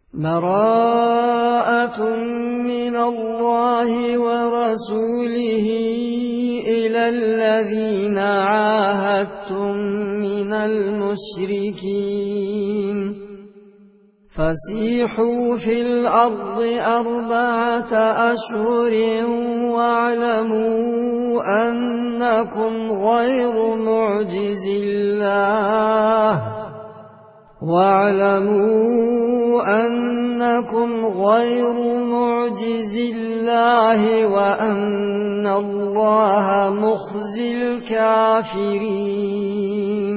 براءة من الله ورسوله إلى الذين عاهدتم من المشركين فسيحوا في الأرض 4 أشهر واعلموا أنكم غير معجز الله وأن الله مخزي الكافرين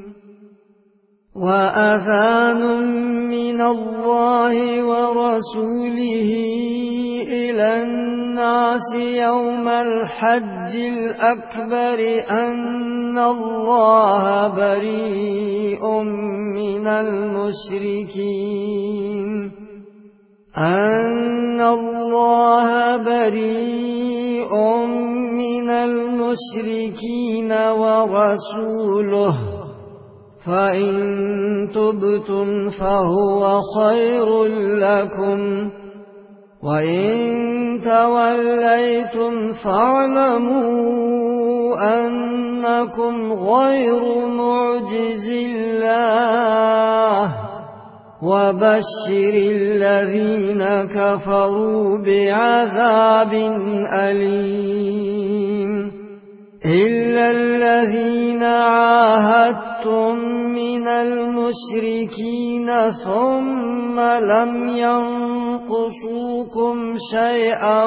وأذان من الله ورسوله إلى الناس يوم الحج الأكبر أن الله بريء من المشركين ورسوله فإن تبتم فهو خير لكم وإن توليتم فاعلموا أنكم غير معجز الله وبشر الذين كفروا بعذاب أليم إلا الذين عاهدتم من المشركين ثم لم ينقصوكم شيئا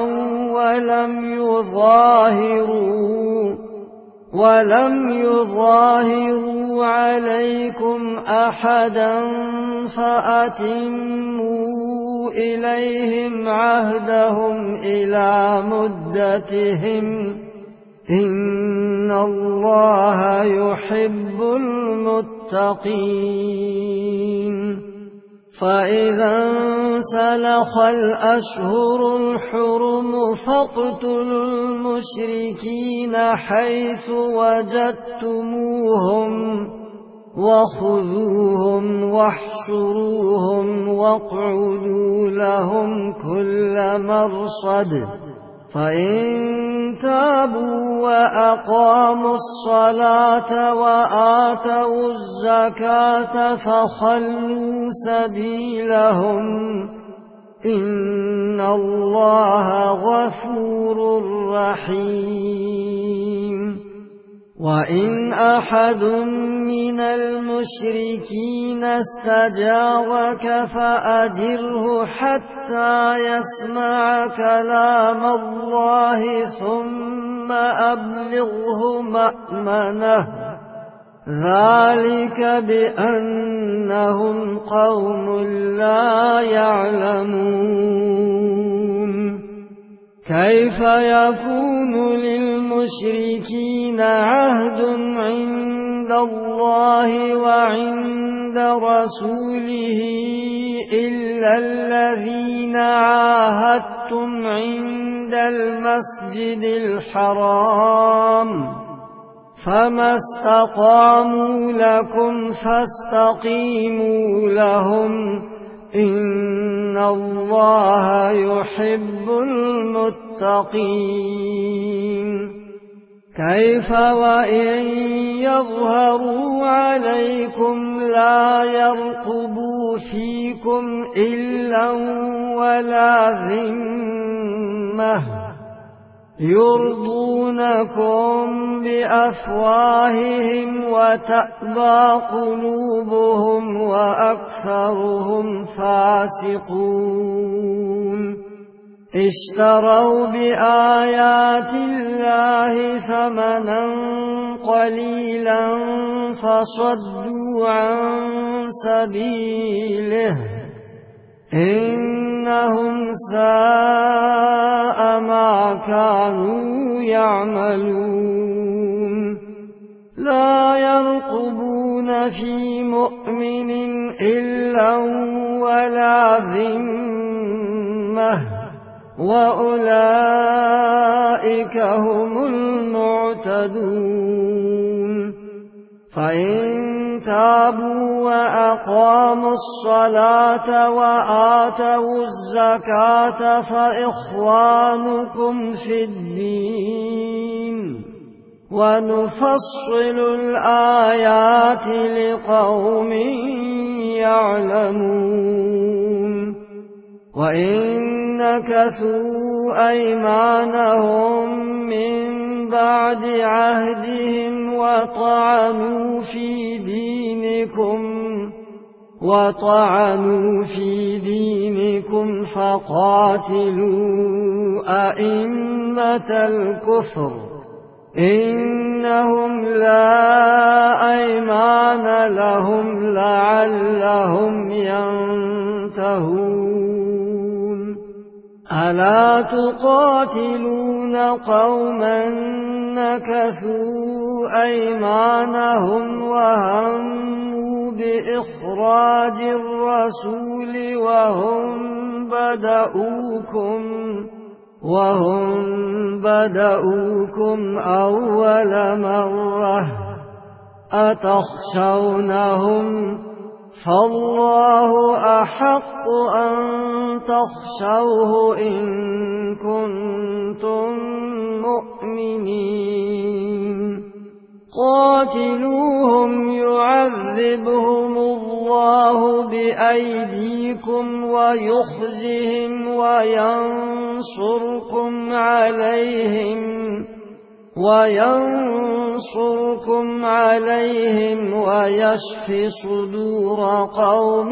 ولم يظاهروا عليكم أحدا فأتموا إليهم عهدهم إلى مدتهم إن الله يحب المتقين فإذا انسلخ الأشهر الحرم فاقتلوا المشركين حيث وجدتموهم وخذوهم واحشروهم واقعدوا لهم كل مرصد فإن تابوا وأقاموا الصلاة وآتوا الزكاة فخلوا سبيلهم إن الله غفور رحيم وإن أحد من المشركين استجارك فأجره حتى يسمع كلام الله ثم أبلغه مأمنه ذلك بأنهم قوم لا يعلمون كيف يكون للمشركين عهد عند الله وعند رسوله إلا الذين عاهدتم عند المسجد الحرام فما استقاموا لكم فاستقيموا لهم إن الله يحب المتقين كيف وإن يظهروا عليكم لا يرقبوا فيكم إلا ولا ذمة يرضونكم بأفواههم وتأبى قلوبهم وأكثرهم فاسقون اشتروا بآيات الله ثمنا قليلا فصدوا عن سبيله إنهم ساء ما كانوا يعملون لا يرقبون في مؤمن إلا ولا ذمة وأولئك هم المعتدون فإن تابوا وأقاموا الصلاة وآتوا الزكاة فإخوانكم في الدين ونفصل الآيات لقوم يعلمون وإن نكثوا أيمانهم من بعد عهدهم وطعنوا في دينكم فقاتلوا أئمة الكفر إنهم لا أيمان لهم لعلهم ينتهون ألا تقاتلون قوما نكثوا أيمانهم وهموا بإخراج الرسول وهم بدؤوكم أول مرة أتخشونهم فالله أحق أن تخشوه إن كنتم مؤمنين قاتلوهم يعذبهم الله بأيديكم ويخزهم وينصركم عليهم ويشف صدور قوم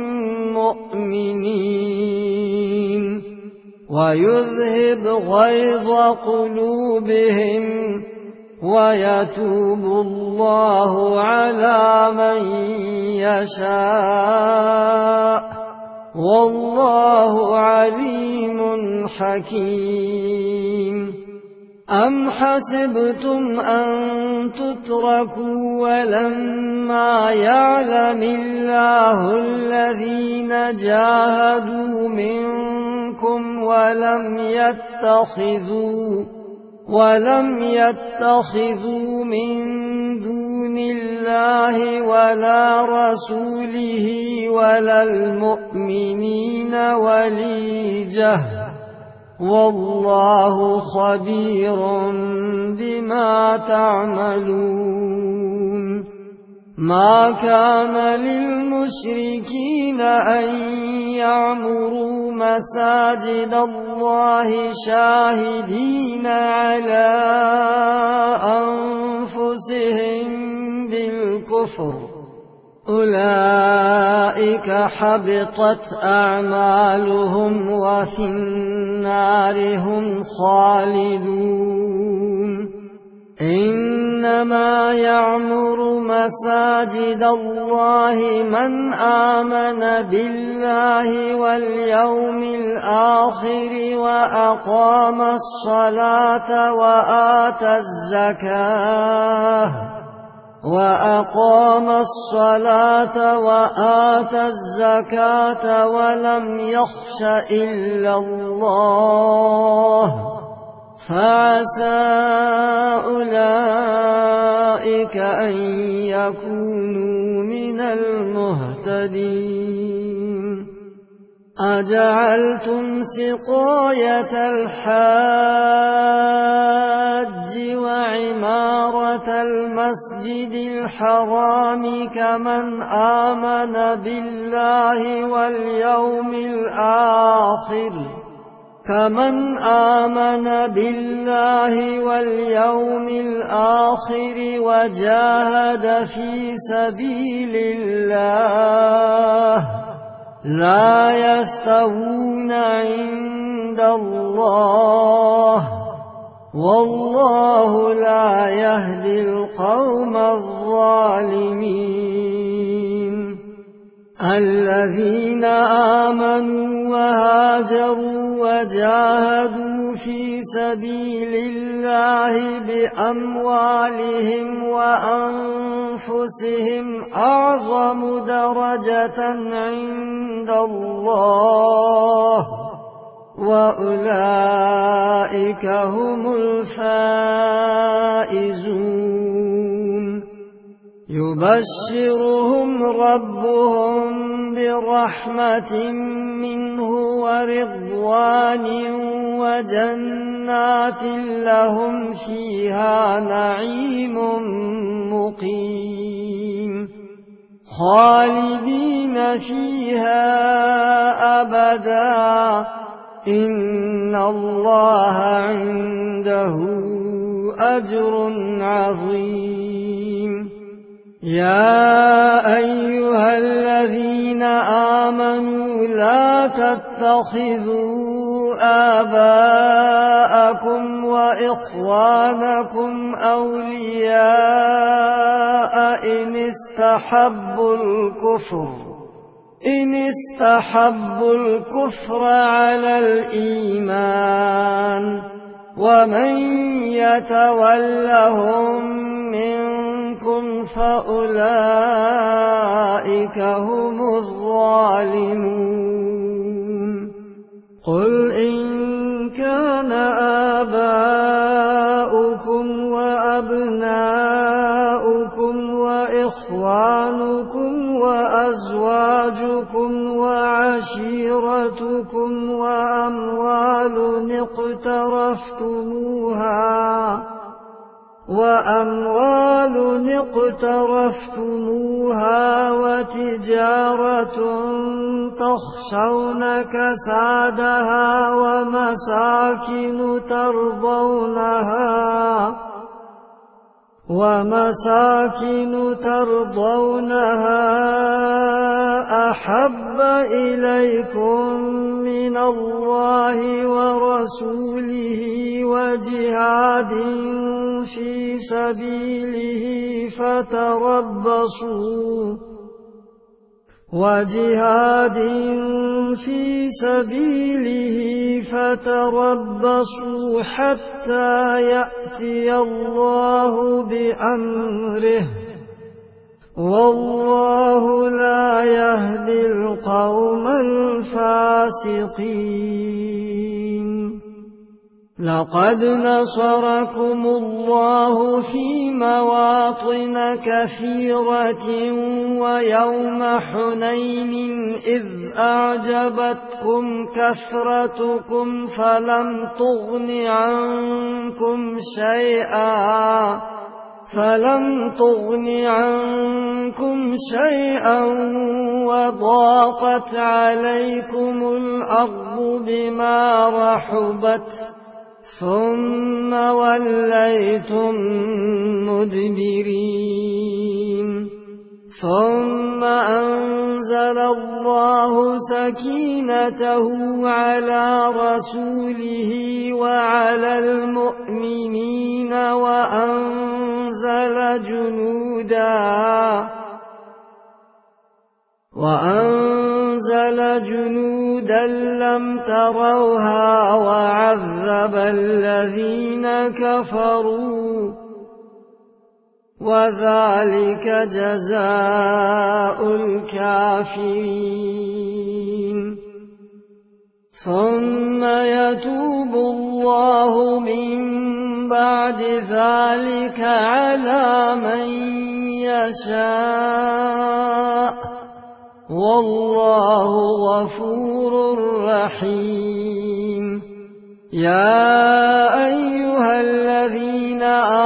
مؤمنين ويذهب غيظ قلوبهم ويتوب الله على من يشاء والله عليم حكيم أم حسبتم أن تتركوا ولما يعلم الله الذين جاهدوا منكم ولم يتخذوا من دون الله ولا رسوله ولا المؤمنين وليجة والله خبير بما تعملون ما كان للمشركين أن يعمروا مساجد الله شاهدين على أنفسهم بالكفر أولئك حبطت أعمالهم وفي النار هم خالدون إنما يعمر مساجد الله من آمن بالله واليوم الآخر وأقام الصلاة وآتى الزكاة ولم يخش إلا الله فعسى أولئك أن يكونوا من المهتدين أجعلتم سقاية الحاج وعمارة المسجد الحرام كمن آمن بالله واليوم الآخر وجاهد في سبيل الله لا يستوون عند الله والله لا يهدي القوم الظالمين الذين آمنوا وهاجروا وجاهدوا في سبيل الله بأموالهم وأنفسهم أعظم درجة عند الله وأولئك هم الفائزون يبشرهم ربهم برحمة منه ورضوان وجنات لهم فيها نعيم مقيم خالدين فيها أبدا إن الله عنده أجر عظيم يا أيها الذين آمنوا لا تتخذوا آباءكم وإخوانكم أولياء إن استحبوا الكفر على الإيمان ومن يتولهم منكم فأولئك هم الظالمون قل إن كان آباؤكم وأبناؤكم وإخوانكم وأزواجكم وعشيرتكم وأموال اقترفتموها وتجارة تخشون كسادها ومساكن ترضونها أحب إليكم من الله ورسوله وجهاد في سبيله فتربصوا حتى يأتي الله بأمره والله لا يهدي القوم الفاسقين لقد نصركم الله في مواطن كثيرة ويوم حنين إذ أعجبتكم كثرتكم فلم تغن عنكم شيئا وضاقت عليكم الأرض بما رحبت ثم وليتم مدبرين ثم أنزل الله سكينته على رسوله وعلى المؤمنين وأنزل جنودا لم تروها وعذب الذين كفروا وذلك جزاء الكافرين ثم يتوب الله من بعد ذلك على من يشاء والله غفور رحيم يا أيها الذين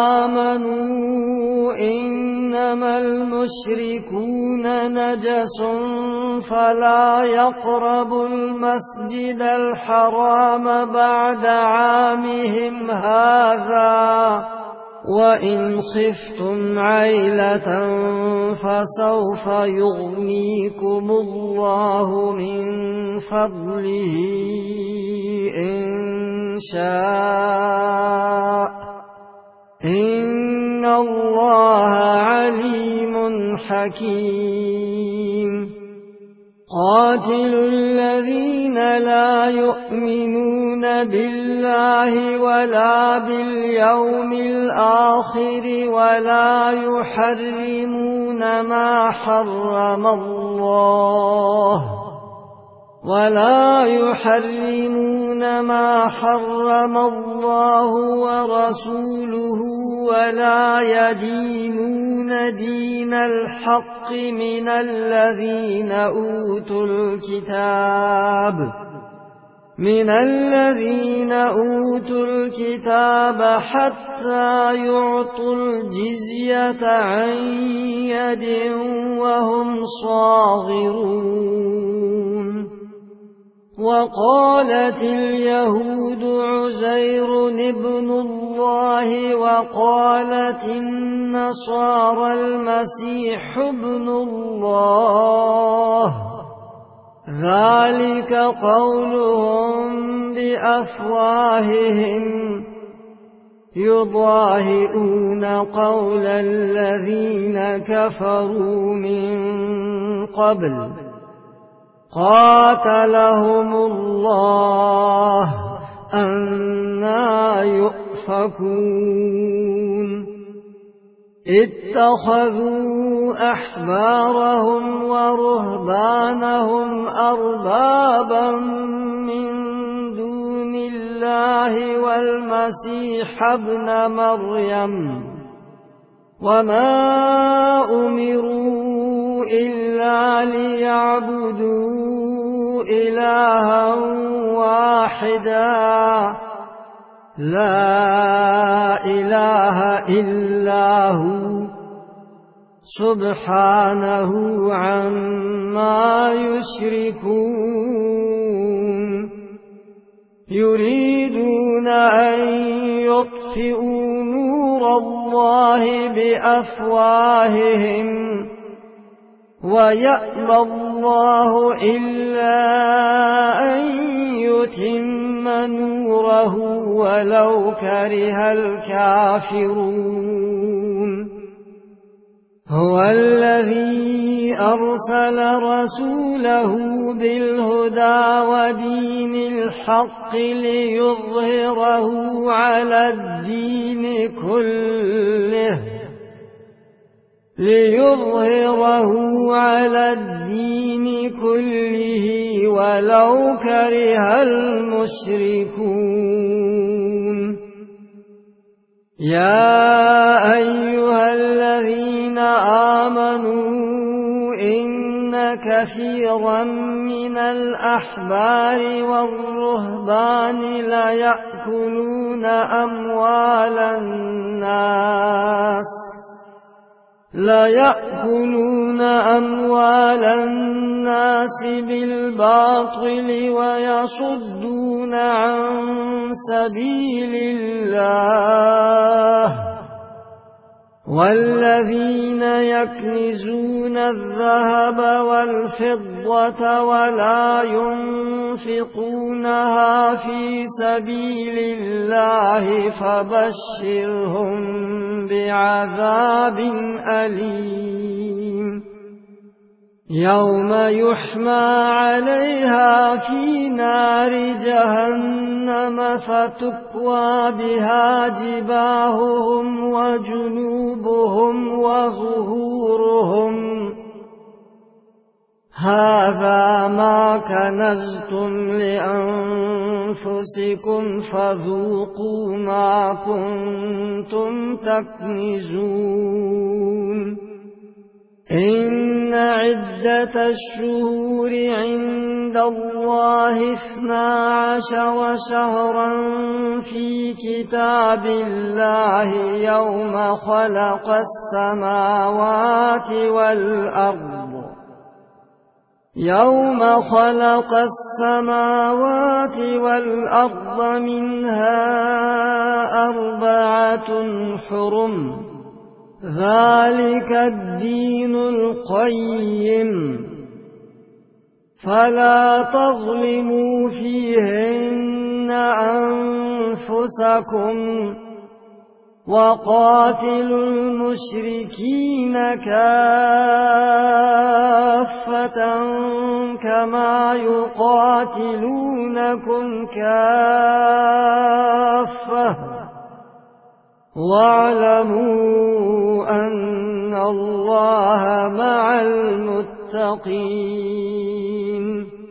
آمنوا إنما المشركون نجس فلا يقربوا المسجد الحرام بعد عامهم هذا وإن خفتم عيلة فسوف يغنيكم الله من فضله إن شاء إن الله عليم حكيم قاتلوا الذين لا يؤمنون بالله ولا باليوم الآخر ولا يحرمون ما حرم الله ورسوله ولا يدينون يدينون دين الحق من الذين أوتوا الكتاب حتى يعطوا الجزية عن يد وهم صاغرون. وقالت اليهود عزير ابن الله وقالت النصارى المسيح ابن الله، ذلك قولهم بأفواههم يضاهئون قول الذين كفروا من قبل قاتلهم الله أنى يؤفكون. اتخذوا أحبارهم ورهبانهم أربابا من دون الله والمسيح ابن مريم، وما أمروا إلا ليعبدوا إلها واحدا لا إله إلا هو سبحانه عما يشركون. يريدون أن يطفئوا نور الله بأفواههم ويأبى الله إلا أن يتم نوره ولو كره الكافرون. هو الذي أرسل رسوله بالهدى ودين الحق ليظهره على الدين كله ولو كره المشركون. يا أيها الذين آمنوا إن كثيرا من الأحبار والرهبان ليأكلون أموال الناس بالباطل ويصدون عن سبيل الله. والذين يكنزون الذهب والفضة ولا ينفقونها في سبيل الله فبشرهم بعذاب أليم يوم يحمى عليها في نار جهنم فتكوى بها جباههم وجنوبهم وظهورهم هذا ما كنزتم لأنفسكم فذوقوا ما كنتم تكنزون. إن عدة الشهور عند الله 12 شهرا في كتاب الله يوم خلق السماوات والأرض منها 4 حرم ذلك الدين القيم فلا تظلموا فيهن أنفسكم وقاتلوا المشركين كافة كما يقاتلونكم كافة واعلموا أن الله مع المتقين.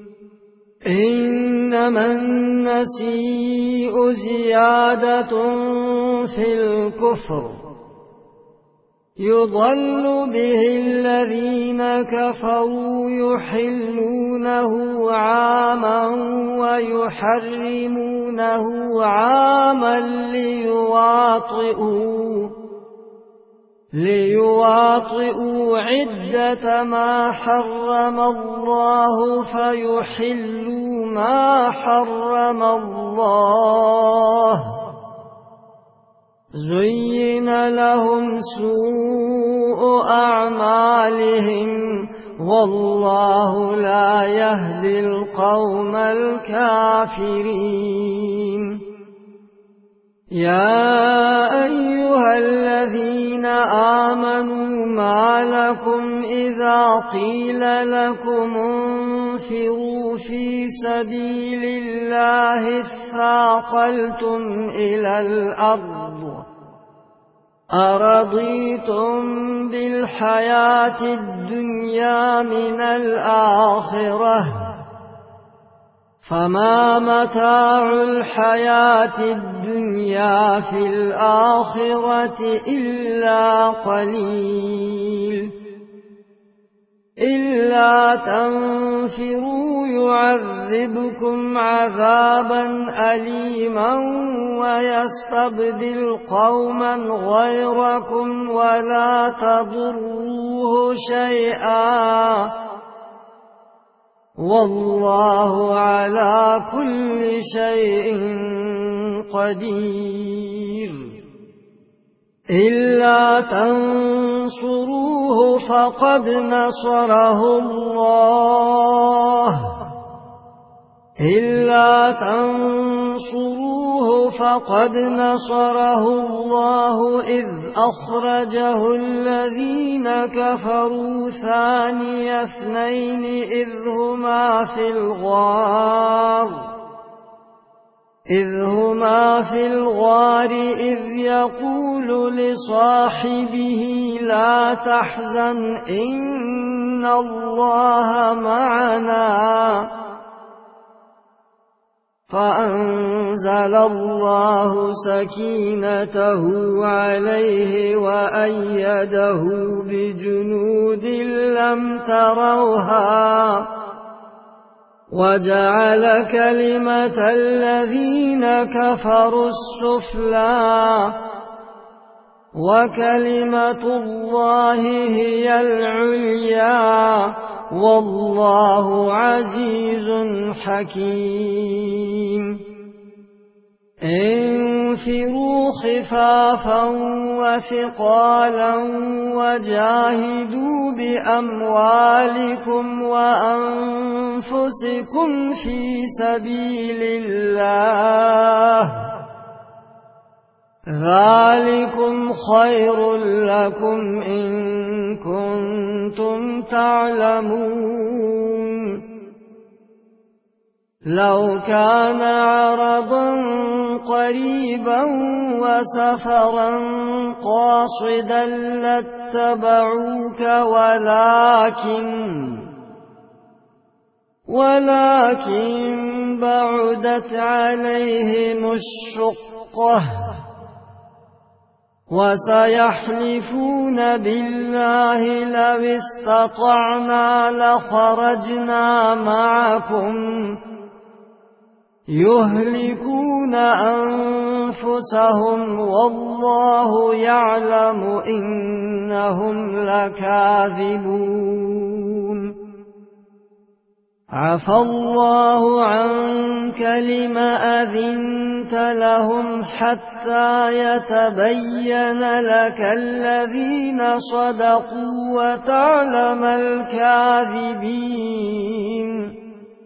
إنما النسيء زيادة في الكفر يضل به الذين كفروا يحلونه عاما ويحرمونه عاما ليواطئوا عدة ما حرم الله فيحلوا ما حرم الله. زين لهم سوء أعمالهم والله لا يهدي القوم الكافرين. يا أيها الذين آمنوا ما لكم إذا قيل لكم انفروا في سبيل الله اثاقلتم إلى الأرض أرضيتم بالحياة الدنيا من الآخرة فما متاع الحياة الدنيا في الآخرة إلا قليل. إلا تنفروا يعذبكم عذابا أليما ويستبدل قوما غيركم ولا تضروه شيئا والله على كل شيء قدير. إلا تنصروه فقد نصره الله إذ أخرجه الذين كفروا ثاني اثنين إذ هما في الغار إذ يقول لصاحبه لا تحزن إن الله معنا فأنزل الله سكينته عليه وأيده بجنود لم تروها وجعل كلمة الذين كفروا السفلى وكلمة الله هي العليا والله عزيز حكيم. انفروا خفافا وثقالا وجاهدوا بأموالكم وأنفسكم في سبيل الله ذلكم خير لكم إن كنتم تعلمون. لو كان عرضا قريبا وسفرا قاصدا لاتبعوك ولكن بعدت عليهم الشقة وسيحلفون بالله لو استطعنا لخرجنا معكم يهلكون أنفسهم والله يعلم إنهم لكاذبون. عفى الله عنك لم أذنت لهم حتى يتبين لك الذين صدقوا وتعلم الكاذبين.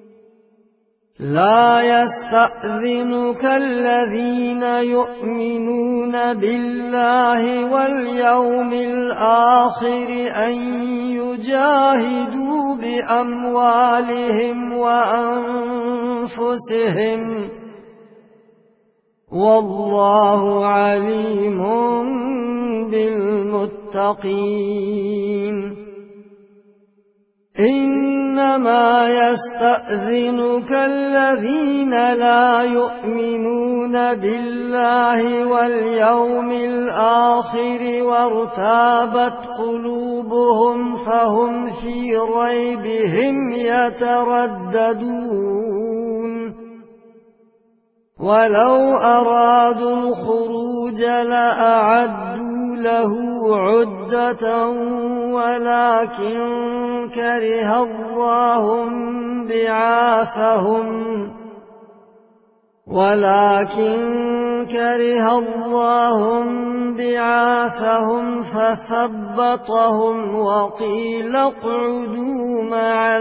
لا يستأذنك الذين يؤمنون بالله واليوم الآخر أن يجاهدوا بأموالهم وأنفسهم والله عليم بالمتقين. إن إنما يستأذنك الذين لا يؤمنون بالله واليوم الآخر وارتابت قلوبهم فهم في ريبهم يترددون ولو أرادوا الخروج لأعدوا له عدة ولكن كره الله بعاثهم فثبطهم وقيل اقعدوا مع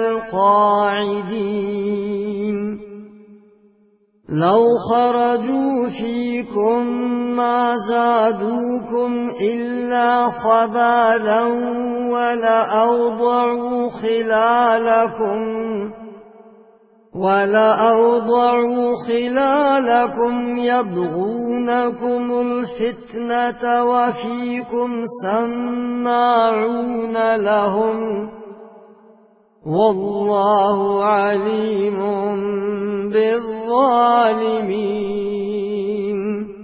القاعدين لو خرجوا فيكم ما زادوكم إلا خبالا ولأوضعوا خلالكم يبغونكم الفتنة وفيكم سماعون لهم والله عليم بالظالمين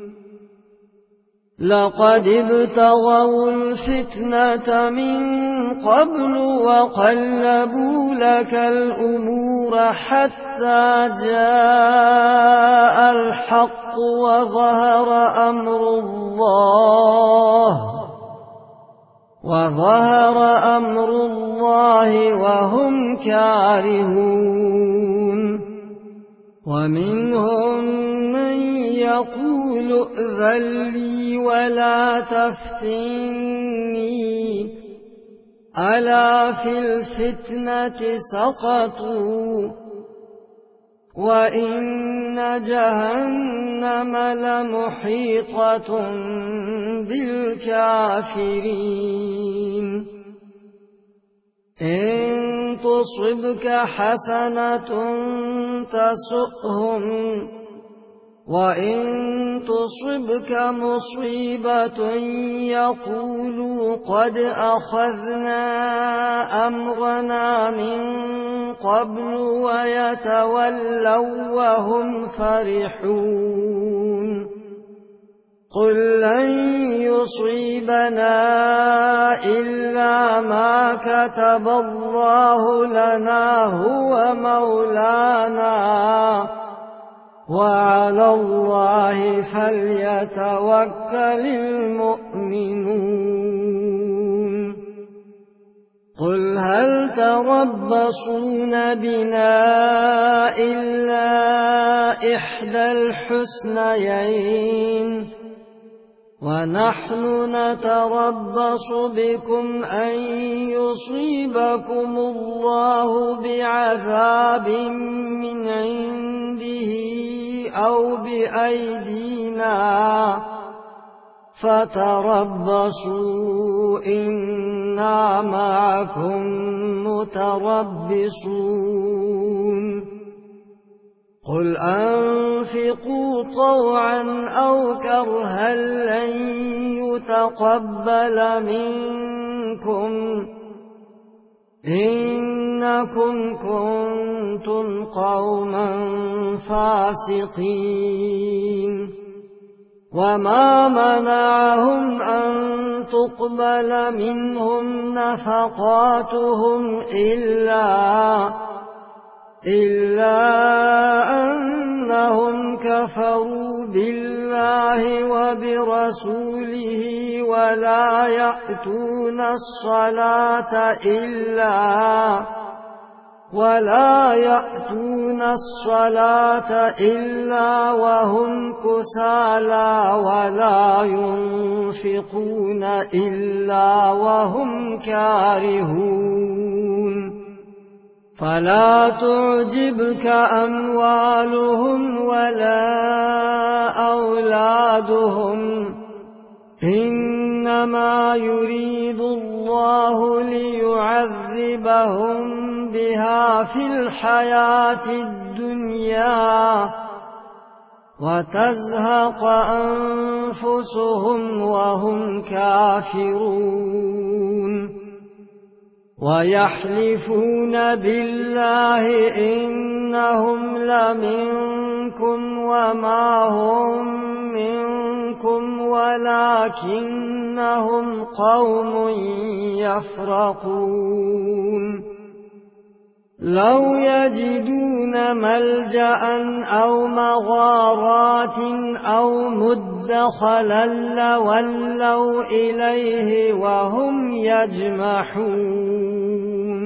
لقد ابتغوا الفتنة من قبل وقلبوا لك الأمور حتى جاء الحق وظهر أمر الله وهم كارهون ومنهم من يقول ائذن لي ولا تفتني ألا في الفتنة سقطوا وإن جهنم لمحيطة بالكافرين إن تصبك حسنة تسؤهم وإن تصبك مصيبة يقولوا قد أخذنا أمرنا من قبل ويتولوا وهم فرحون قل لن يصيبنا إلا ما كتب الله لنا هو مولانا وعلى الله فليتوكل المؤمنون قل هل تربصون بنا إلا إحدى الحسنيين ونحن نتربص بكم أن يصيبكم الله بعذاب من عنده أو بأيدينا فتربصوا إنا معكم متربصون قل أنفقوا طوعا أو كرها لن يتقبل منكم إنكم كنتم قوما فاسقين وما منعهم أن تقبل منهم نفقاتهم إلا أنهم كفروا بالله وبرسوله ولا يأتون الصلاة إلا وهم كسالى ولا ينفقون إلا وهم كارهون فلا تعجبك أموالهم ولا أولادهم إنما يريد الله ليعذبهم بها في الحياة الدنيا وتزهق أنفسهم وهم كافرون ويحلفون بالله إنهم لمنكم وما هم منكم ولكنهم قوم يفرقون لو يجدون ملجأ أو مغارات أو مدخلا لولوا إليه وهم يجمحون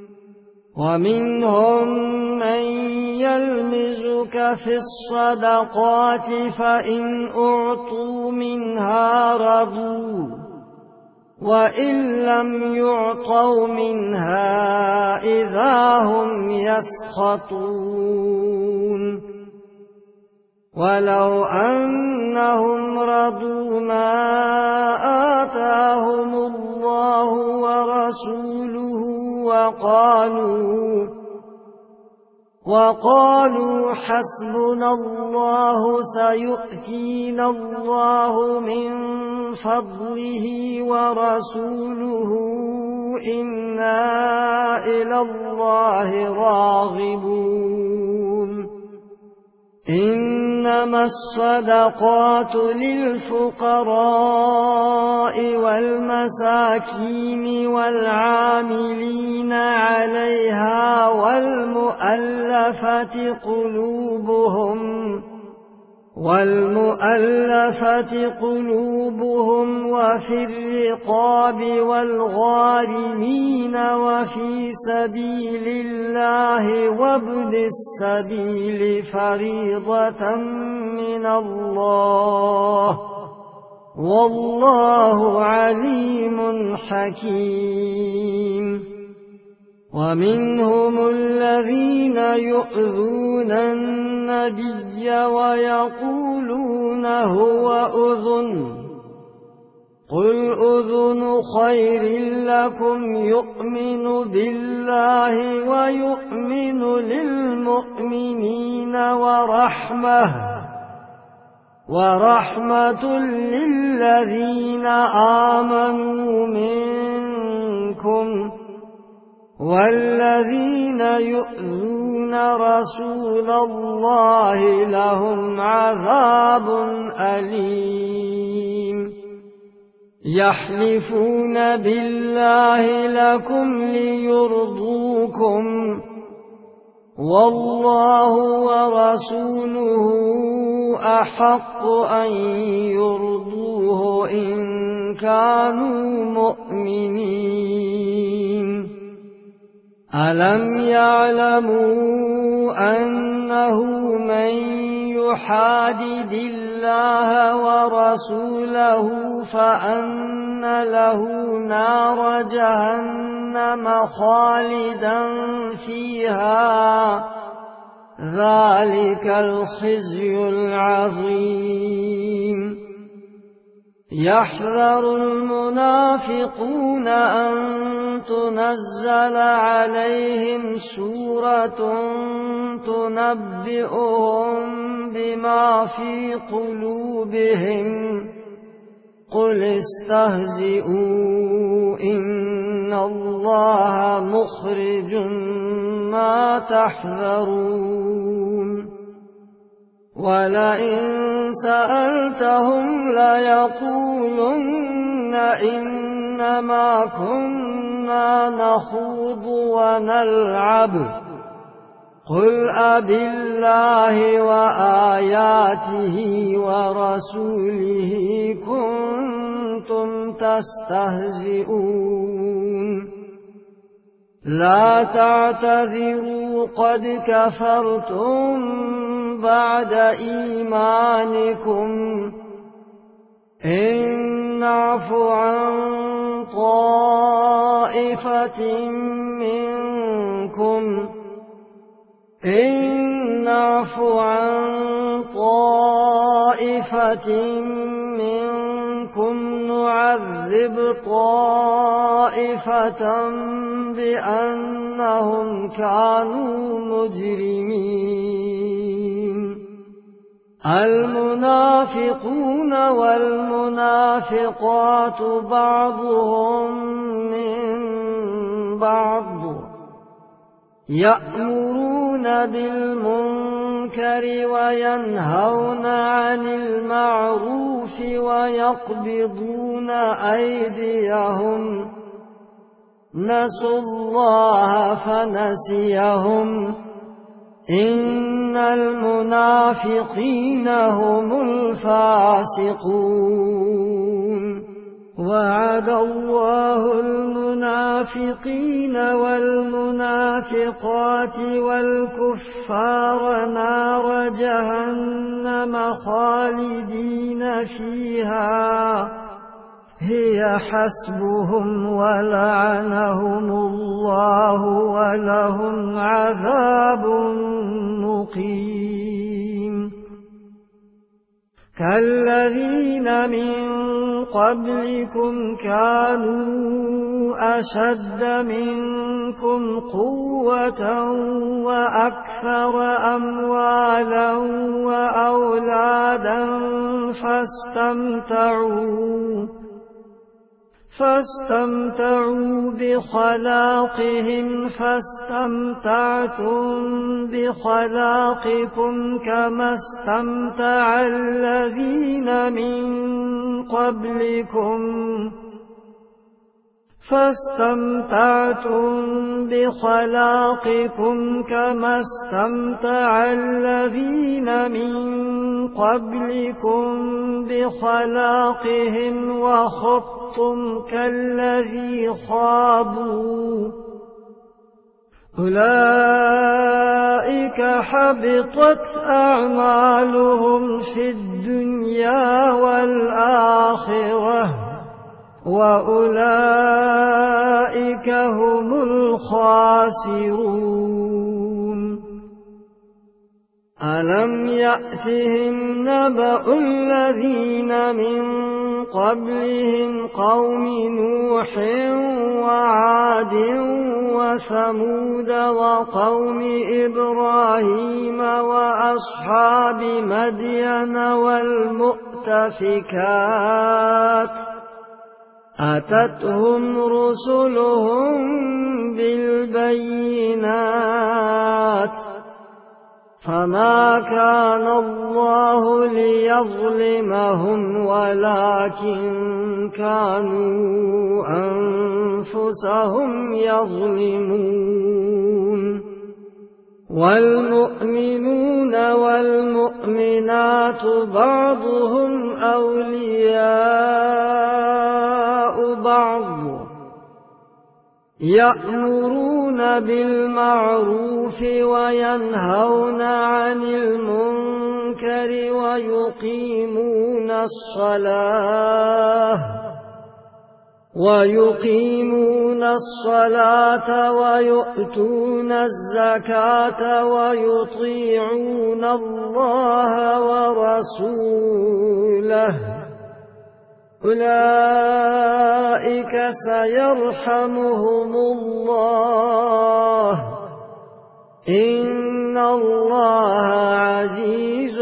ومنهم من يلمزك في الصدقات فإن أعطوا منها رضوا وإن لم يعطوا منها إذا هم يسخطون ولو أنهم رضوا ما آتاهم الله ورسوله وقالوا حسبنا الله سيؤتينا الله من فضله ورسوله إنا إلى الله راغبون إنما الصدقات للفقراء والمساكين والعاملين عليها والمؤلفة قلوبهم وفي الرقاب والغارمين وفي سبيل الله وابن السبيل فريضة من الله والله عليم حكيم ومنهم الذين يؤذون النبي ويقولون هو أذن قل أذن خير لكم يؤمن بالله ويؤمن للمؤمنين ورحمة للذين آمنوا منكم والذين يؤذون رسول الله لهم عذاب أليم يحلفون بالله لكم ليرضوكم والله ورسوله أحق أن يرضوه إن كانوا مؤمنين ألم يعلموا أنه من يحادد الله ورسوله فأن له نار جهنم خالدا فيها ذلك الخزي العظيم يحذر المنافقون أن تنزل عليهم سورة تنبئهم بما في قلوبهم قل استهزئوا إن الله مخرج ما تحذرون ولئن سألتهم ليقولن إنما كنا نخوض ونلعب قل أبالله وآياته ورسوله كنتم تستهزئون لا تعتذروا قد كفرتم بعد إيمانكم إن نعف عن طائفة منكم نعذب طائفة بأنهم كانوا مجرمين المنافقون والمنافقات بعضهم من بعض يأمرون بالمنكر وينهون عن المعروف ويقبضون أيديهم نسوا الله فنسيهم إن المنافقين هم الفاسقون وعد الله المنافقين والمنافقات والكفار نار جهنم خالدين فيها هي حسبهم ولعنهم الله ولهم عذاب مقيم كالذين من قبلكم كانوا أشد منكم قوة وأكثر أموالا وأولادا فاستمتعوا بخلاقهم فاستمتعتم بخلاقكم كما استمتع الذين من قبلكم فاستمتعتم بخلاقكم كما استمتع الذين من قبلكم بخلاقهم وخضتم كالذي خاضوا أولئك حبطت أعمالهم في الدنيا والآخرة وأولئك هم الخاسرون ألم يأتهم نبأ الذين من قبلهم قوم نوح وعاد وثمود وقوم إبراهيم وأصحاب مدين والمؤتفكات أتتهم رسلهم بالبينات فما كان الله ليظلمهم ولكن كانوا أنفسهم يظلمون والمؤمنون والمؤمنات بعضهم أولياء بعض يأمرون بالمعروف وينهون عن المنكر ويقيمون الصلاة ويؤتون الزكاة ويطيعون الله ورسوله أولئك سيرحمهم الله إن الله عزيز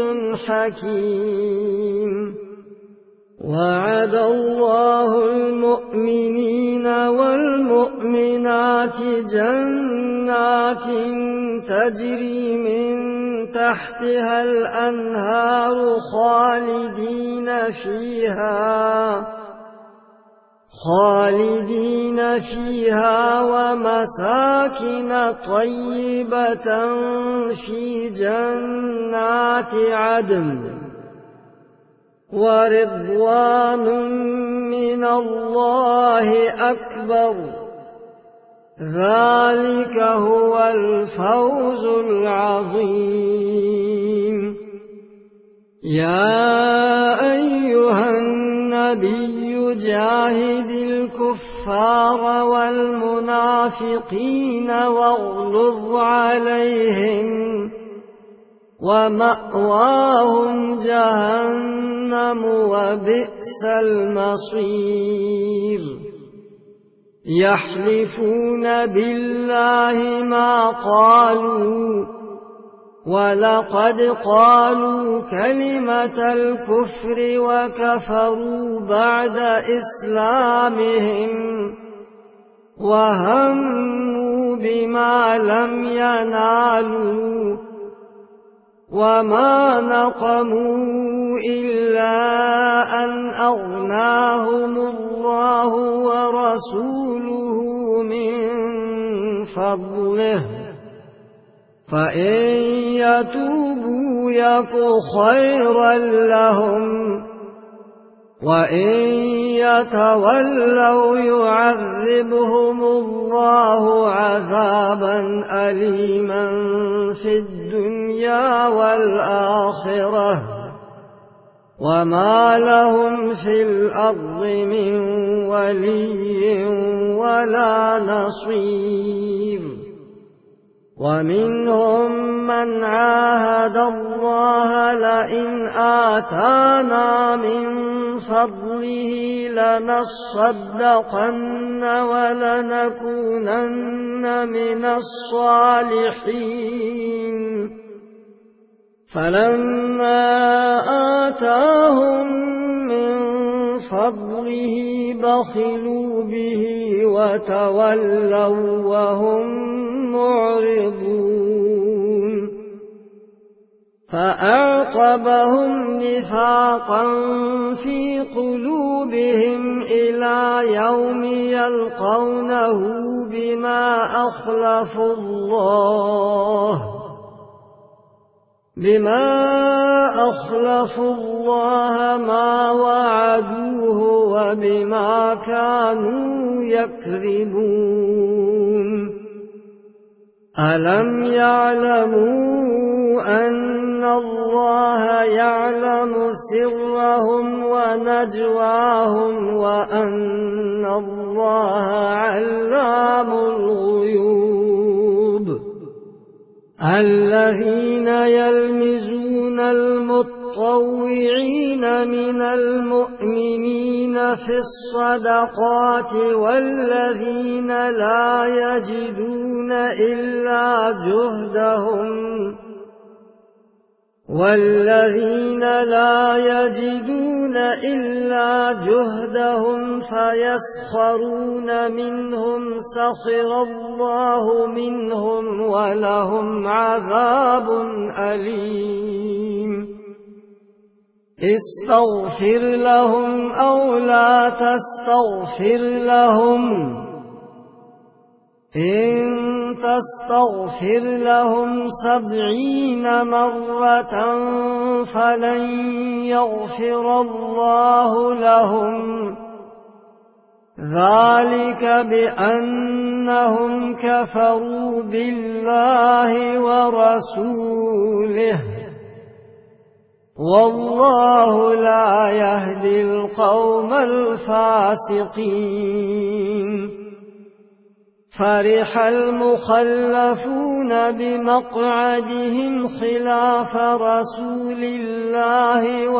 حكيم وعد الله المؤمنين والمؤمنات جنات تجري من تحتها الأنهار خالدين فيها ومساكن طيبة في جنات عدن ورضوان من الله أكبر ذلك هو الفوز العظيم يا أيها النبي جاهد الكفار والمنافقين واغلظ عليهم ومأواهم جهنم وبئس المصير يحلفون بالله ما قالوا ولقد قالوا كلمة الكفر وكفروا بعد إسلامهم وهموا بما لم ينالوا وما نقموا إلا أن أغناهم الله ورسوله من فضله فإن يتوبوا يك خيرا لهم وإن يتولوا يعذبهم الله عذابا أليما في الدنيا والآخرة وما لهم في الأرض من ولي ولا نصير ومنهم من عاهد الله لئن آتانا من فضله لنصدقن ولنكونن من الصالحين فلما آتاهم من فضله بخلوا به وتولوا وهم معرضون فأعقبهم نفاقا في قلوبهم إلى يوم يلقونه بما أخلفوا الله ما وعدوه وبما كانوا يكذبون ألم يعلموا أن الله يعلم سرهم ونجواهم وأن الله علام الغيوب الذين يلمزون المطوعين من المؤمنين في الصدقات والذين لا يجدون إلا جهدهم فيسخرون منهم سخر الله منهم ولهم عذاب أليم استغفر لهم أو لا تستغفر لهم إن تستغفر لهم 70 مرة فلن يغفر الله لهم ذلك بأنهم كفروا بالله ورسوله والله لا يهدي القوم الفاسقين فرح المخلفون بمقعدهم خلاف رسول الله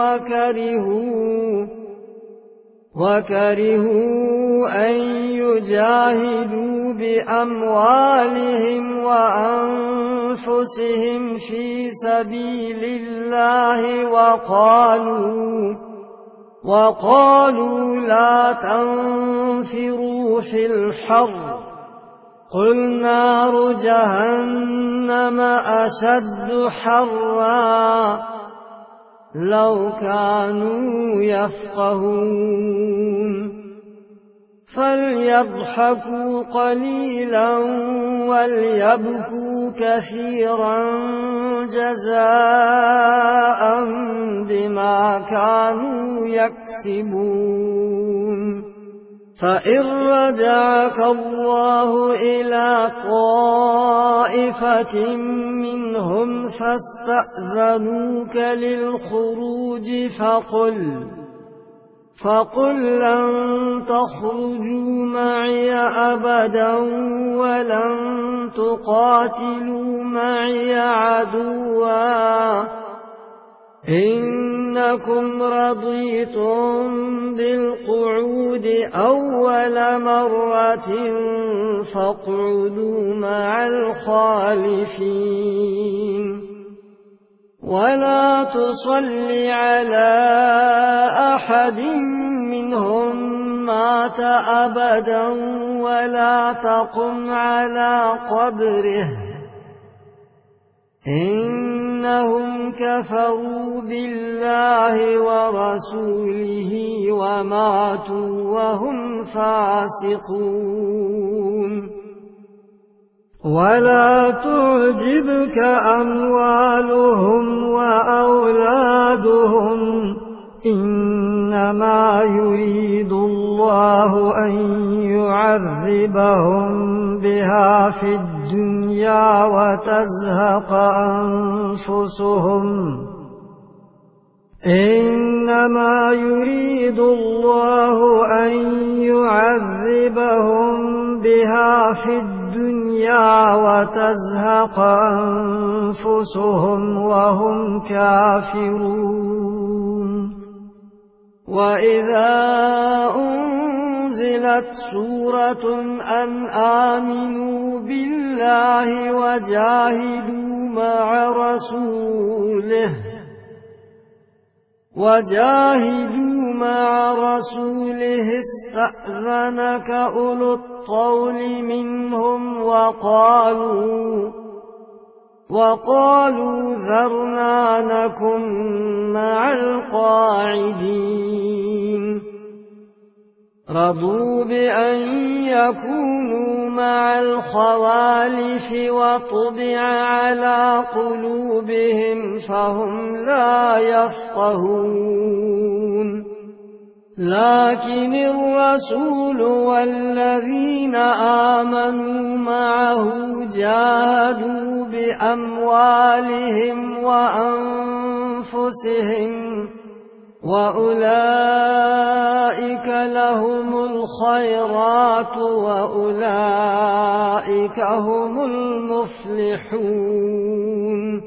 وكرهوا أن يجاهدوا بأموالهم وأنفسهم في سبيل الله وقالوا لا تنفروا في الحر قل نار جهنم أشد حرا لو كانوا يفقهون فليضحكوا قليلا وليبكوا كثيرا جزاء بما كانوا يكسبون فإن رجعك الله إلى طائفة منهم فاستأذنوك للخروج فقل لن تخرجوا معي أبدا ولن تقاتلوا معي عدوا إنكم رضيتم بالقعود أول مرة فاقعدوا مع الخالفين ولا تصل على أحد منهم مات أبدا ولا تقم على قبره إنهم كفروا بالله ورسوله وماتوا وهم فاسقون ولا تعجبك أموالهم وأولادهم إنما يريد الله أن يعذبهم بها في الدنيا وتزهق أنفسهم إنما يريد الله أن يعذبهم بها في الدنيا وتزهق أنفسهم وهم كافرون وإذا أنزلت سورة أن آمنوا بالله وجاهدوا مع رسوله استأذنك أولو الطول منهم وقالوا ذرنا نكن مع القاعدين رضوا بأن يكونوا مع الخوالف وطبع على قلوبهم فهم لا يفقهون لكن الرسول والذين آمنوا معه جاهدوا بأموالهم وأنفسهم وأولئك لهم الخيرات وأولئك هم المفلحون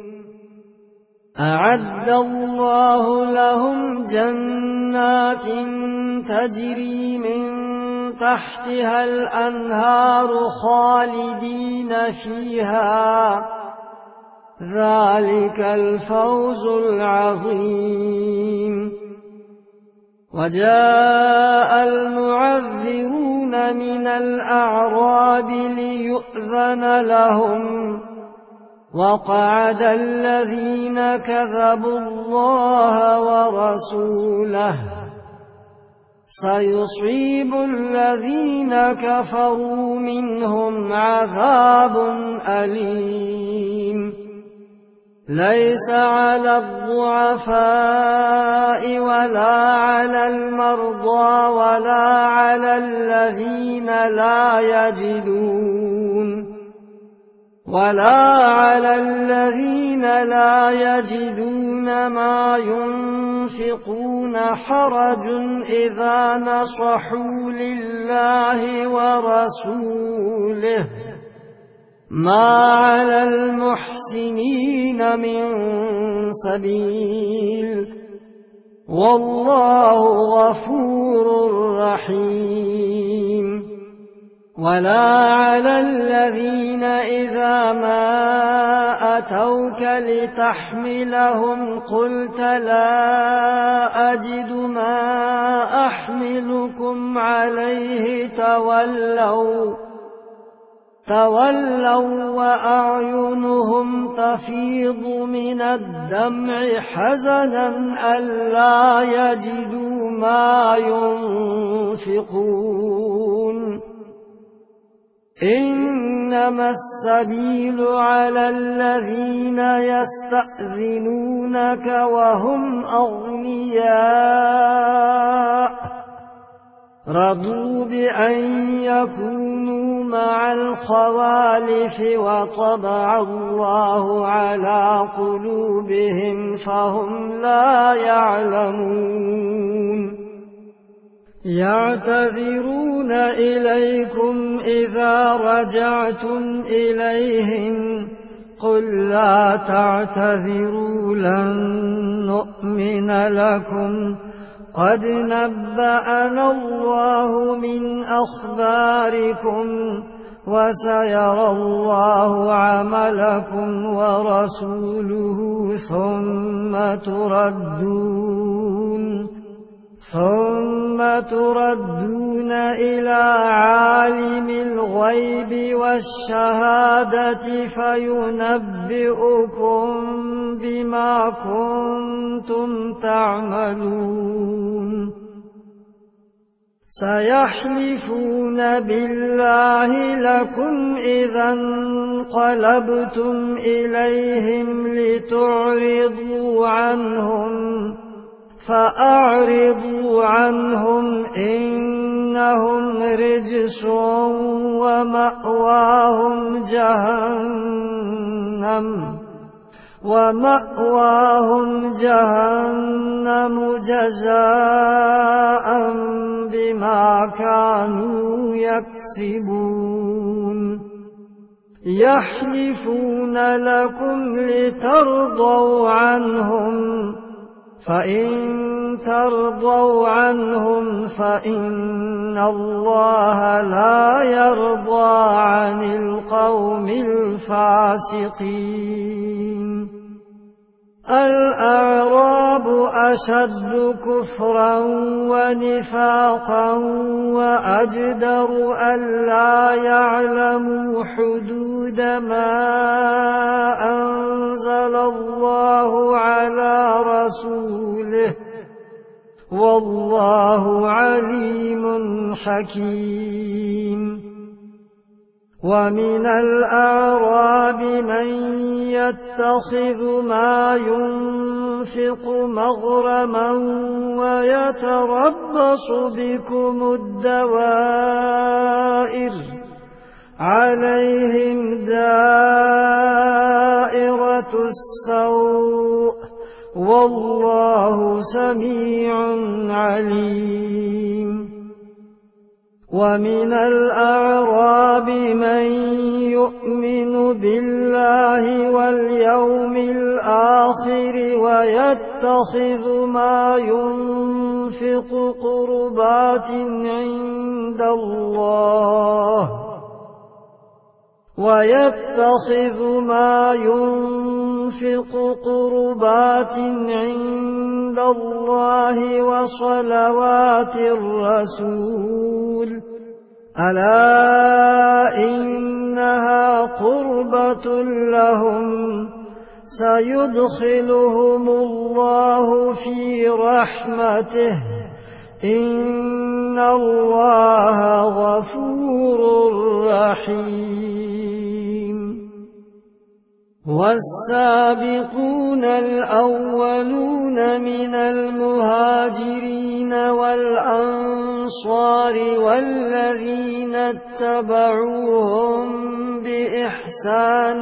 أعد الله لهم جنات تجري من تحتها الأنهار خالدين فيها ذلك الفوز العظيم وجاء المعذرون من الأعراب ليؤذن لهم وقعد الذين كذبوا الله ورسوله سيصيب الذين كفروا منهم عذاب أليم ليس على الضعفاء ولا على المرضى ولا على الذين لا يجدون ما ينفقون حرج إذا نصحوا لله ورسوله ما على المحسنين من سبيل والله غفور رحيم ولا على الذين إذا ما أتوك لتحملهم قلت لا أجد ما أحملكم عليه تولوا وأعينهم تفيض من الدمع حزنا ألا يجدوا ما ينفقون إنما السبيل على الذين يستأذنونك وهم أغنياء رضوا بأن يكونوا مع الخوالف وطبع الله على قلوبهم فهم لا يعلمون يعتذرون إليكم إذا رجعتم إليهم قل لا تعتذروا لن نؤمن لكم قد نبأنا الله من أخباركم وسيرى الله عملكم ثم تردون إلى عالم الغيب والشهادة فينبئكم بما كنتم تعملون سيحلفون بالله لكم إذا انقلبتم إليهم لتعرضوا عنهم فأعرضوا عنهم إنهم رجس ومأواهم جهنم جزاء بما كانوا يكسبون يحلفون لكم لترضوا عنهم فإن ترضوا عنهم فإن الله لا يرضى عن القوم الفاسقين الأعراب أشد كفرا ونفاقا وأجدر ألا يعلموا حدود ما أنزل الله على رسوله والله عليم حكيم ومن الأعراب من يتخذ ما ينفق مغرما ويتربص بكم الدوائر عليهم دائرة السوء والله سميع عليم ومن الأعراب من يؤمن بالله واليوم الآخر ويتخذ ما ينفق قربات عند الله وصلوات الرسول ألا إنها قربة لهم سيدخلهم الله في رحمته إن الله غفور رحيم والسابقون الأولون من المهاجرين والأنصار والذين اتبعوهم بإحسان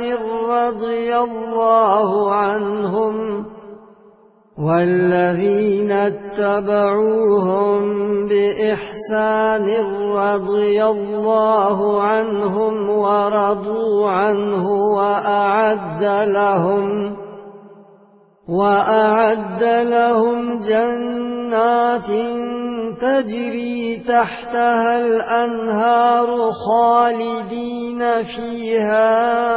رضي الله عنهم ورضوا عنه وأعد لهم جنات تجري تحتها الأنهار خالدين فيها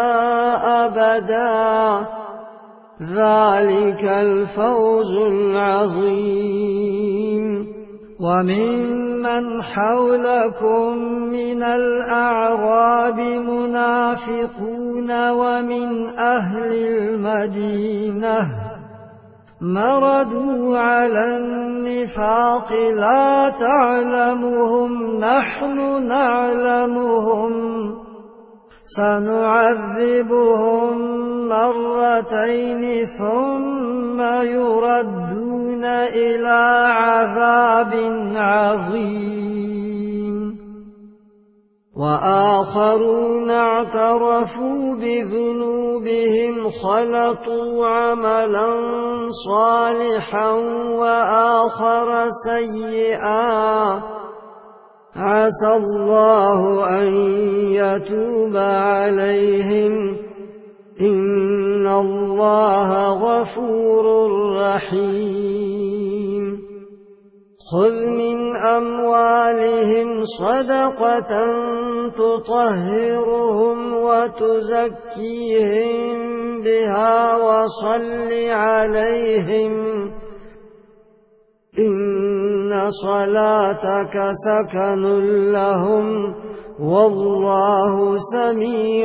أبدا ذلك الفوز العظيم وممن حولكم من الأعراب منافقون ومن أهل المدينة مردوا على النفاق لا تعلمهم نحن نعلمهم سنعذبهم مرتين ثم يردون إلى عذاب عظيم وآخرون اعترفوا بذنوبهم خلطوا عملا صالحا وآخر سيئا عسى الله أن يتوب عليهم إن الله غفور رحيم خذ من أموالهم صدقة تطهرهم وتزكيهم بها وصل عليهم إن صلاتك سكن لهم والله سميع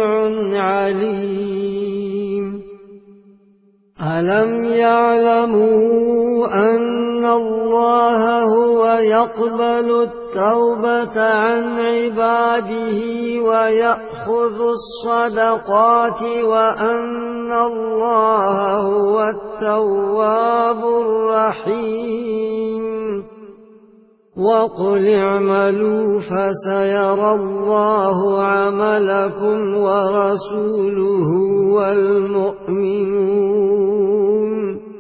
عليم ألم يعلموا أن الله هو يقبل التوبة عن عباده ويأخذ الصدقات وأن الله هو التواب الرحيم وقل اعملوا فسيرى الله عملكم ورسوله والمؤمنون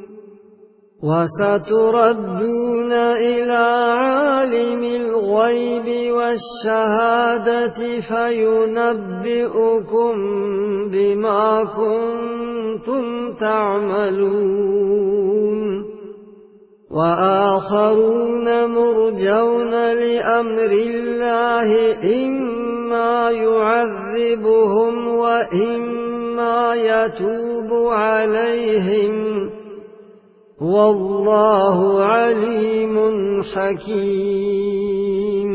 وستردون إلى عالم الغيب والشهادة فينبئكم بما كنتم تعملون وآخرون مرجون لأمر الله إما يعذبهم وإما يتوب عليهم والله عليم حكيم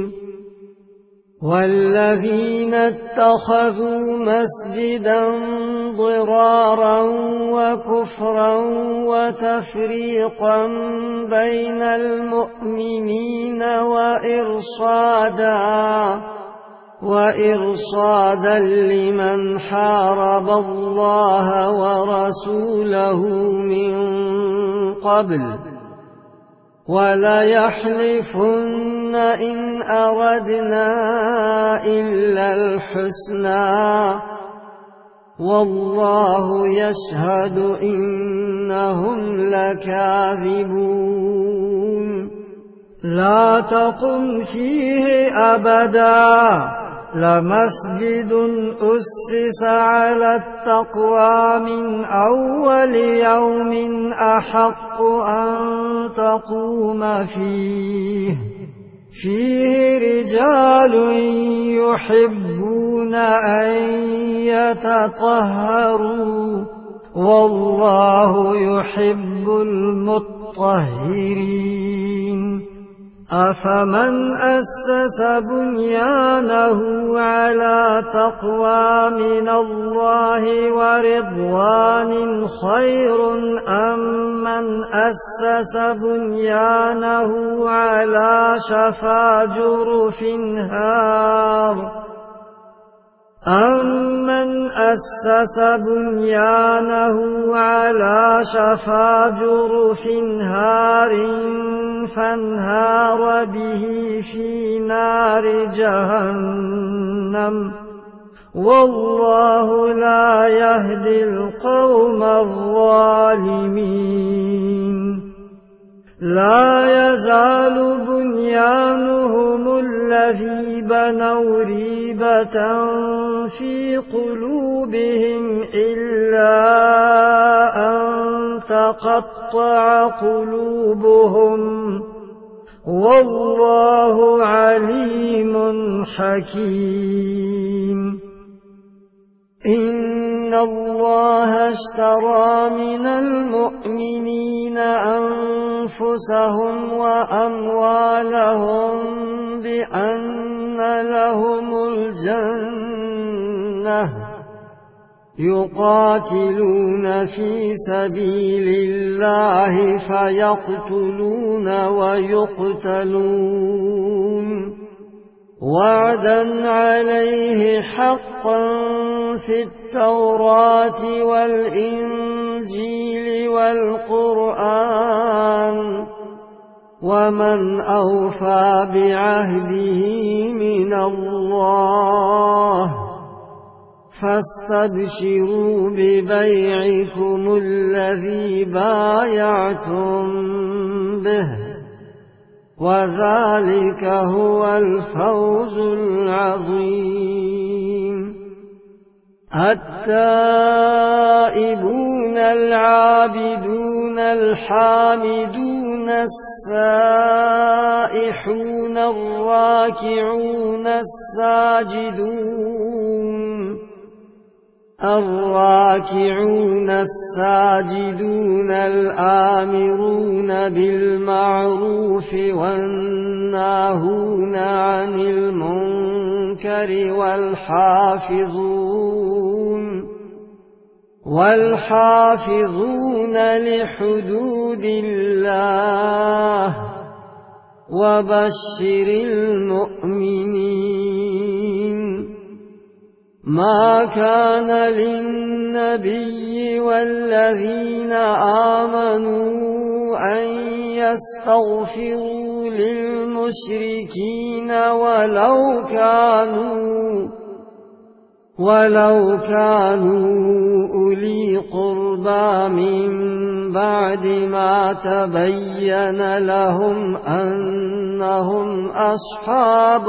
والذين اتخذوا مسجدا ضرارا وكفرا وتفريقا بين المؤمنين وإرصادا لمن حارب الله ورسوله من قبل وليحلفن إن أردنا إلا الحسنى والله يشهد إنهم لكاذبون لا تقم فيه أبدا لمسجد أسس على التقوى من أول يوم أحق أن تقوم فيه رجال يحبون أن يتطهروا والله يحب المطهرين أفمن أسس بنيانه على تقوى من الله ورضوان خير أم من أسس بنيانه على شفا جرف هار أَمَّنْ أَسَّسَ بُنْيَانَهُ عَلَى شَفَا جُرُفٍ هَارٍ فَانْهَارَ بِهِ فِي نَارِ جَهَنَّمَ وَاللَّهُ لَا يَهْدِي الْقَوْمَ الظَّالِمِينَ لا يزال بنيانهم الذي بنوا ريبة في قلوبهم إلا أن تقطع قلوبهم والله عليم حكيم إن الله اشترى من المؤمنين أنفسهم وأموالهم بأن لهم الجنة يقاتلون في سبيل الله فيقتلون ويقتلون وعدا عليه حقا في التوراة والإنجيل والقرآن ومن أوفى بعهده من الله فاستبشروا ببيعكم الذي بايعتم به وذلك هو الفوز العظيم التائبون العابدون الحامدون السائحون الراكعون الساجدون الراكعون الساجدون الآمرون بالمعروف والناهون عن المنكر والحافظون لحدود الله وبشر المؤمنين. ما كان للنبي والذين آمنوا أن يستغفروا للمشركين ولو كانوا أولي قربى من بعد ما تبين لهم أنهم أصحاب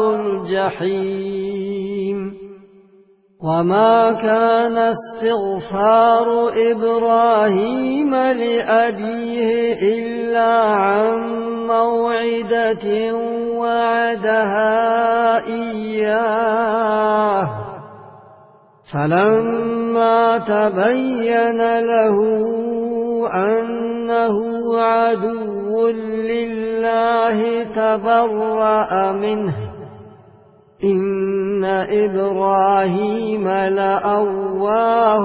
الجحيم. وما كان استغفار إبراهيم لأبيه إلا عن موعدة وعدها إياه فلما تبين له أنه عدو لله تبرأ منه إن إبراهيم لأواه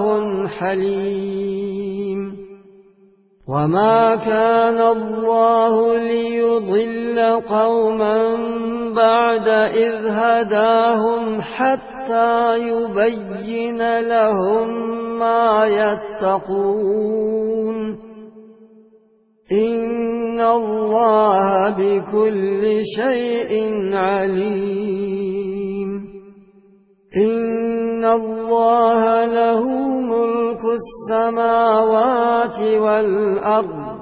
حليم. وما كان الله ليضل قوما بعد إذ هداهم حتى يبين لهم ما يتقون إن الله بكل شيء عليم. إن الله له ملك السماوات والأرض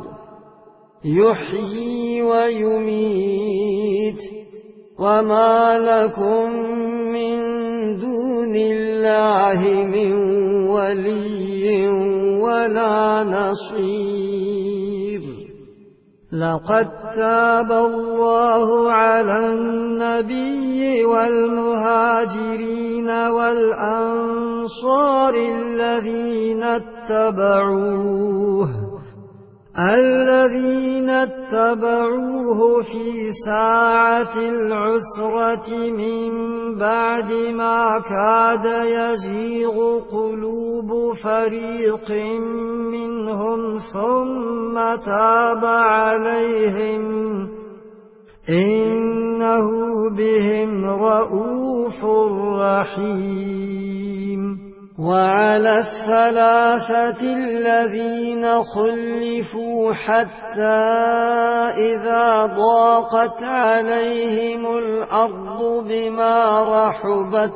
يحيي ويميت وما لكم من دون الله من ولي ولا نصير. لقد تاب الله على النبي والمهاجرين والأنصار الذين اتبعوه في ساعة العسرة من بعد ما كاد يزيغ قلوب فريق منهم ثم تاب عليهم إنه بهم رءوف رحيم. وعلى الثلاثة الذين خلفوا حتى إذا ضاقت عليهم الأرض بما رحبت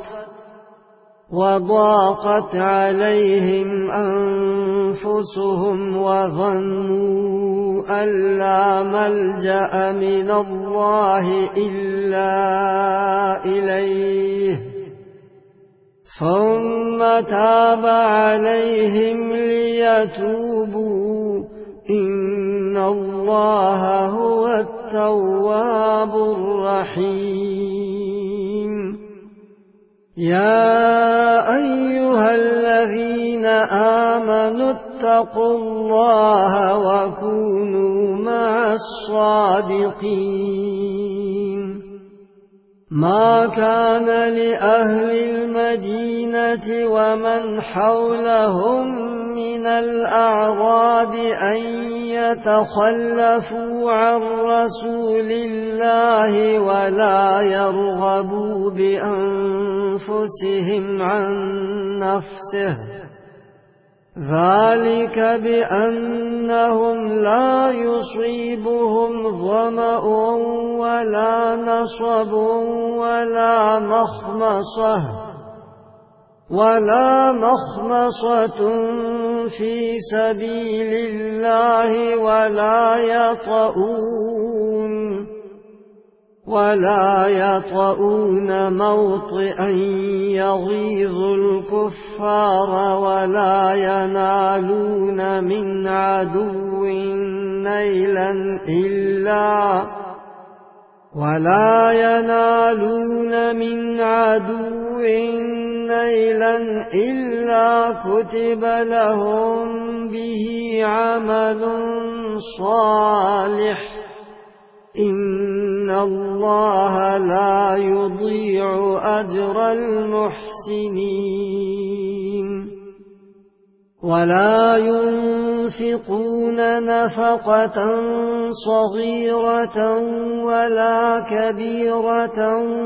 وضاقت عليهم أنفسهم وظنوا أن لا ملجأ من الله إلا إليه ثم تاب عليهم ليتوبوا إن الله هو التواب الرحيم. يا أيها الذين آمنوا اتقوا الله وكونوا مع الصادقين. ما كان لأهل المدينة ومن حولهم من الأعراب أن يتخلفوا عن رسول الله ولا يرغبوا بأنفسهم عن نفسه ذلك بأنهم لا يصيبهم ظمأ ولا نصب ولا مخمصة في سبيل الله ولا يطؤون موطئا يغيظ الكفار ولا ينالون من عدو ليلا إلا كتب لهم به عمل صالح إن الله لا يضيع أجر المحسنين ولا ينفقون نفقة صغيرة ولا كبيرة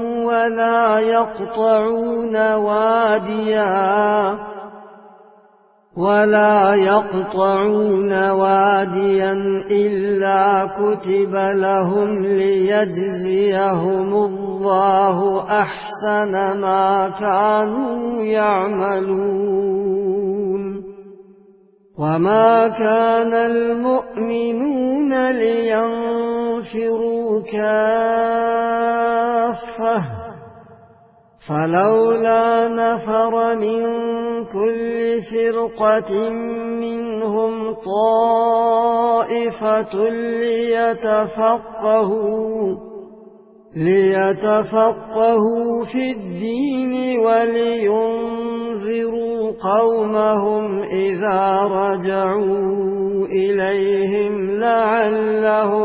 ولا يقطعون واديا إلا كتب لهم ليجزيهم الله أحسن ما كانوا يعملون وما كان المؤمنون لينفروا كافة فلولا نفر من كل فرقة منهم طائفة ليتفقهوا في الدين ولينذروا قومهم إذا رجعوا إليهم لعلهم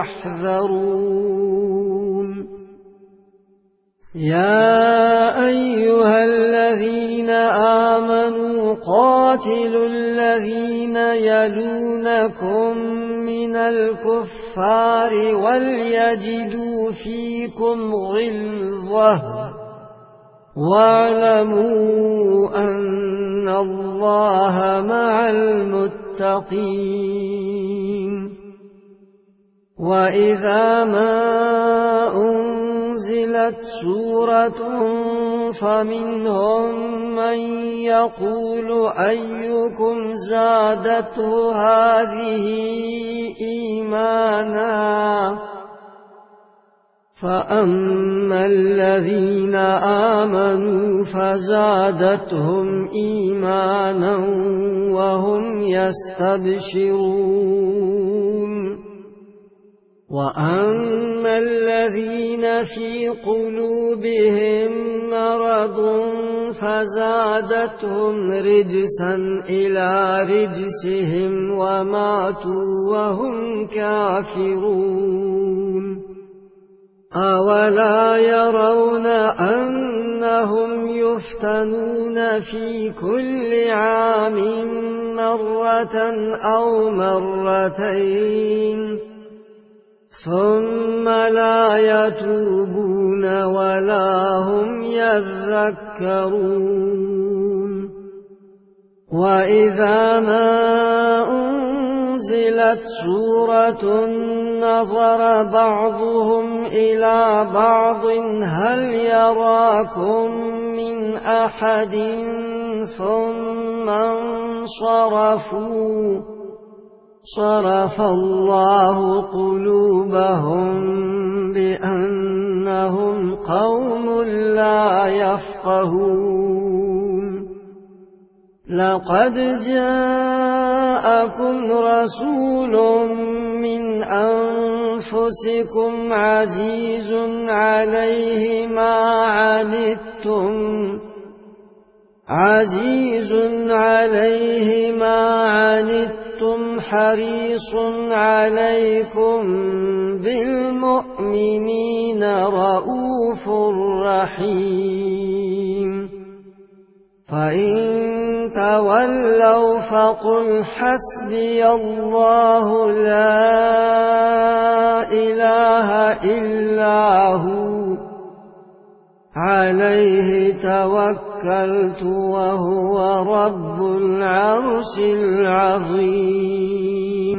يحذرون يا أيها الذين آمنوا قاتلوا الذين يلونكم من الكفار وليجدوا فيكم غلظة واعلموا أن الله مع المتقين وإذا ما أنزلت سورة فمنهم من يقول أيكم زادته هذه إيمانا فأما الذين آمنوا فزادتهم إيمانا وهم يستبشرون وأما الذين في قلوبهم مرض فزادتهم رجسا إلى رجسهم وماتوا وهم كافرون أولا يرون أنهم يفتنون في كل عام مرة أو مرتين ثم لا يتوبون ولا هم يذكرون وإذا ما أنزلت سورة نظر بعضهم إلى بعض هل يراكم من أحد ثم انصرفوا صرف الله قلوبهم بأنهم قوم لا يفقهون لقد جاءكم رسول من أنفسكم عزيز عليه ما عنتم حريص عليكم بالمؤمنين رؤوف رحيم فإن تولوا فقل حسبي الله لا إله إلا هو عليه توكلت وهو رب العرش العظيم